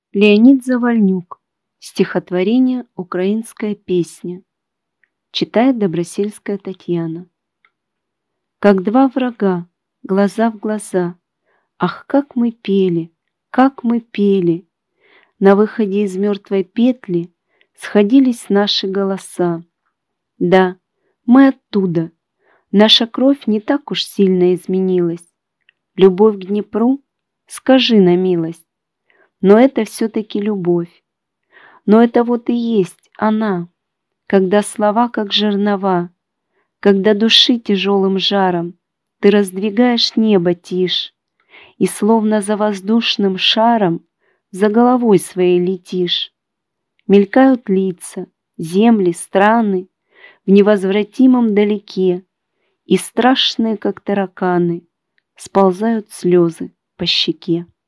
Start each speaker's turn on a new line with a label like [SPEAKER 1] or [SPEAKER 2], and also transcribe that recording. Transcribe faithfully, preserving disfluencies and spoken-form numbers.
[SPEAKER 1] Леонид Завальнюк. Стихотворение «Украинская песня». Читает Добросельская Татьяна. Как два врага, глаза в глаза, ах, как мы пели, как мы пели! На выходе из мертвой петли сходились наши голоса. Да, мы оттуда, наша кровь не так уж сильно изменилась. Любовь к Днепру, скажи на милость, но это все-таки любовь. Но это вот и есть она, когда слова как жернова, когда души тяжелым жаром ты раздвигаешь небо тишь, и словно за воздушным шаром за головой своей летишь. Мелькают лица, земли, страны в невозвратимом далеке, и страшные, как тараканы, сползают слезы по щеке.